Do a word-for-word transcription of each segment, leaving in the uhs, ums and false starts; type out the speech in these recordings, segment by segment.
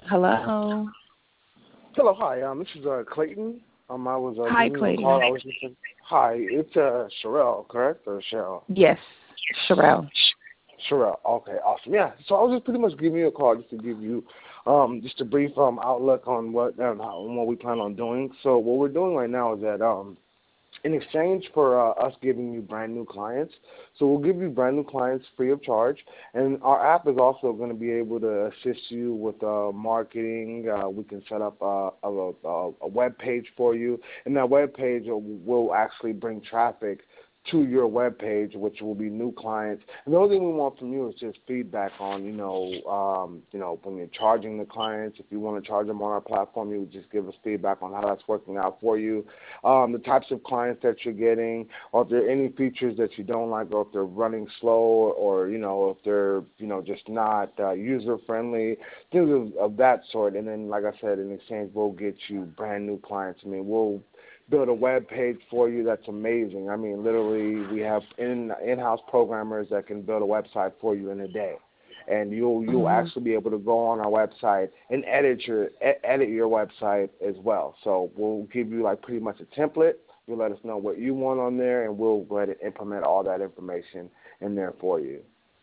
Hello. Hello, hi. Um, this is uh, Clayton. Um, I was uh, Hi, giving you a call. Clayton. I was just hi. It's uh Sherelle, correct, or Cheryl? Yes, Sherelle. Sherelle. Okay, awesome. Yeah. So I was just pretty much giving you a call just to give you um just a brief um outlook on what um, how, on what we plan on doing. So what we're doing right now is that um in exchange for uh, us giving you brand new clients, so we'll give you brand new clients free of charge, and our app is also going to be able to assist you with uh, marketing. Uh, we can set up uh, a, a, a web page for you, and that web page will, will actually bring traffic to your web page, which will be new clients. And the only thing we want from you is just feedback on, you know, um, you know, when you're charging the clients. If you want to charge them on our platform, you would just give us feedback on how that's working out for you. Um, the types of clients that you're getting, or if there are any features that you don't like, or if they're running slow, or, or you know, if they're, you know, just not uh, user-friendly, things of, of that sort. And then, like I said, in exchange, we'll get you brand new clients. I mean, we'll build a web page for you that's amazing. I mean, literally, we have in in-house programmers that can build a website for you in a day, and you'll you'll Mm-hmm. actually be able to go on our website and edit your e- edit your website as well. So we'll give you like pretty much a template. You'll let us know what you want on there, and we'll go ahead and implement all that information in there for you.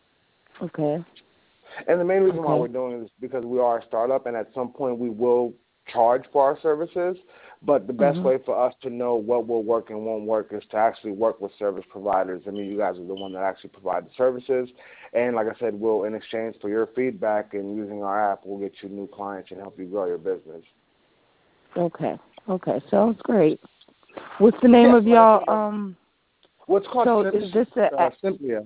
Okay. And the main reason Okay. why we're doing this is because we are a startup, and at some point we will charge for our services. But the best Mm-hmm. way for us to know what will work and won't work is to actually work with service providers. I mean, you guys are the one that actually provide the services. And like I said, we'll, in exchange for your feedback and using our app, we'll get you new clients and help you grow your business. Okay. Okay. Sounds great. What's the name Yes, of like I y'all? said, um, Um. what's called So Sim- is this a uh, Simplia.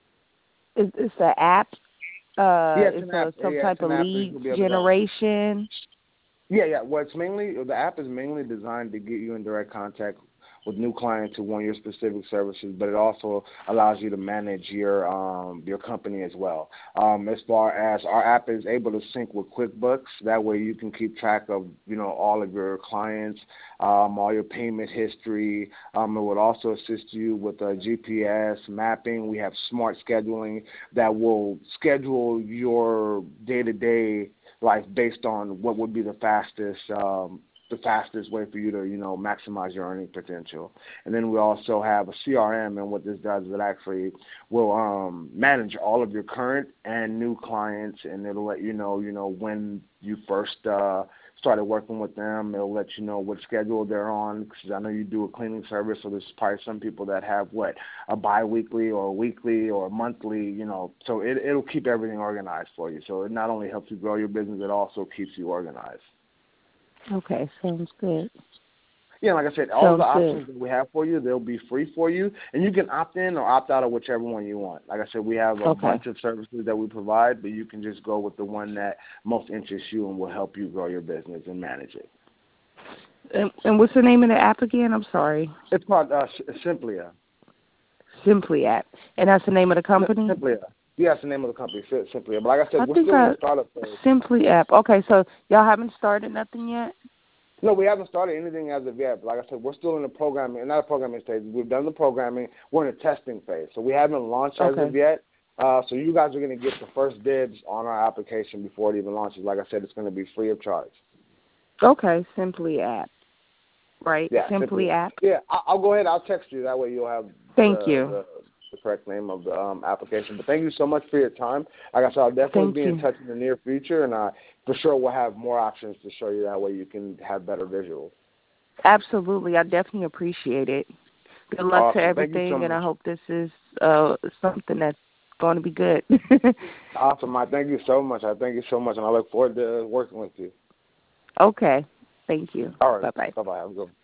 is this an app? Uh, Yeah, it's it's an a app. some Yeah, type it's an of app that lead you'll be able to. generation. Yeah, yeah. Well, it's mainly the app is mainly designed to get you in direct contact with new clients who want your specific services, but it also allows you to manage your um, your company as well. Um, as far as our app is able to sync with QuickBooks, that way you can keep track of you know all of your clients, um, all your payment history. Um, it would also assist you with uh, G P S mapping. We have smart scheduling that will schedule your day-to-day life based on what would be the fastest um, the fastest way for you to, you know, maximize your earning potential. And then we also have a C R M, and what this does is it actually will um, manage all of your current and new clients, and it'll let you know, you know, when you first uh, started working with them. It'll let you know what schedule they're on, because I know you do a cleaning service, so there's probably some people that have, what, a biweekly or a weekly or a monthly, you know, so it, it'll keep everything organized for you. So it not only helps you grow your business, it also keeps you organized. Okay. Sounds good. Yeah, like I said, all Sounds the good. options that we have for you, they'll be free for you, and you can opt in or opt out of whichever one you want. Like I said, we have a Okay. bunch of services that we provide, but you can just go with the one that most interests you and will help you grow your business and manage it. And, and what's the name of the app again? I'm sorry. It's called uh, Simplia. Simply app. And that's the name of the company? Simplia. Yeah, that's the name of the company, Simplia. But like I said, I we're think still in I the startup phase. Simply app. Okay, so y'all haven't started nothing yet? No, we haven't started anything as of yet. But like I said, we're still in the programming, not a programming stage. We've done the programming. We're in the testing phase. So we haven't launched as Okay. of yet. Uh, so you guys are going to get the first dibs on our application before it even launches. Like I said, it's going to be free of charge. Okay, Simply app. Right? Yeah, Simply simply. app. Yeah, I'll go ahead. I'll text you. That way you'll have Thank the, you. the, the correct name of the um, application. But thank you so much for your time. Like I said, I'll definitely Thank be in you. touch in the near future, and uh, for sure we'll have more options to show you. That way you can have better visuals. Absolutely. I definitely appreciate it. Good luck to Awesome. Thank you so everything, and I much. hope this is uh, something that's going to be good. Awesome. I thank you so much. I thank you so much, and I look forward to working with you. Okay. Thank you. All right. Bye-bye. Bye-bye. Have a good one.